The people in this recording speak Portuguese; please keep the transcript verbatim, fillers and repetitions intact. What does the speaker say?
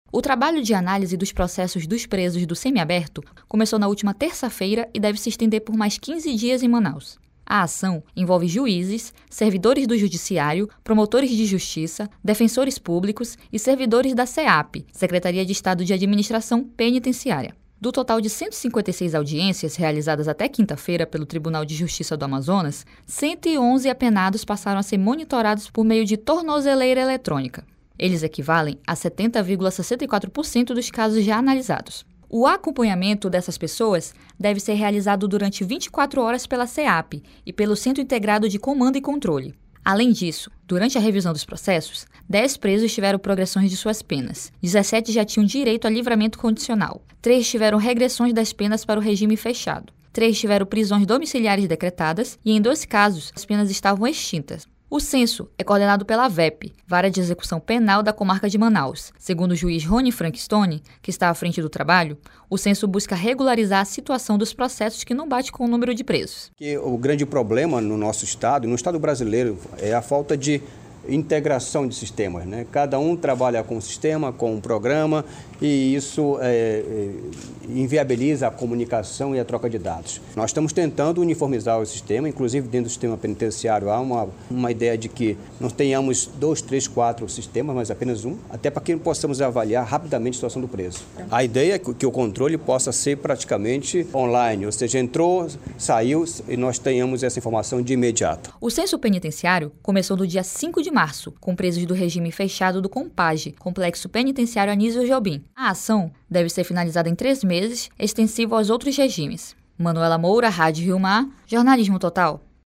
O trabalho de análise dos processos dos presos do semiaberto começou na última terça-feira e deve se estender por mais quinze dias em Manaus. A ação envolve juízes, servidores do Judiciário, promotores de justiça, defensores públicos e servidores da SEAP, Secretaria de Estado de Administração Penitenciária. Do total de cento e cinquenta e seis audiências realizadas até quinta-feira pelo Tribunal de Justiça do Amazonas, cento e onze apenados passaram a ser monitorados por meio de tornozeleira eletrônica. Eles equivalem a setenta vírgula sessenta e quatro por cento dos casos já analisados. O acompanhamento dessas pessoas deve ser realizado durante vinte e quatro horas pela SEAP e pelo Centro Integrado de Comando e Controle. Além disso, durante a revisão dos processos, dez presos tiveram progressões de suas penas, dezessete já tinham direito a livramento condicional, três tiveram regressões das penas para o regime fechado, três tiveram prisões domiciliares decretadas e, em dois casos, as penas estavam extintas. O censo é coordenado pela V E P, Vara de Execução Penal da Comarca de Manaus. Segundo o juiz Rony Frankstone, que está à frente do trabalho, o censo busca regularizar a situação dos processos que não bate com o número de presos. O grande problema no nosso estado, no estado brasileiro, é a falta de integração de sistemas, né? Cada um trabalha com um sistema, com um programa, e isso é, é, inviabiliza a comunicação e a troca de dados. Nós estamos tentando uniformizar o sistema, inclusive dentro do sistema penitenciário há uma, uma ideia de que não tenhamos dois, três, quatro sistemas, mas apenas um, até para que possamos avaliar rapidamente a situação do preso. A ideia é que o controle possa ser praticamente online, ou seja, entrou, saiu e nós tenhamos essa informação de imediato. O censo penitenciário começou no dia cinco de março, com presos do regime fechado do COMPAGE, Complexo Penitenciário Anísio Jobim. A ação deve ser finalizada em três meses, extensivo aos outros regimes. Manuela Moura, Rádio Rio Mar, Jornalismo Total.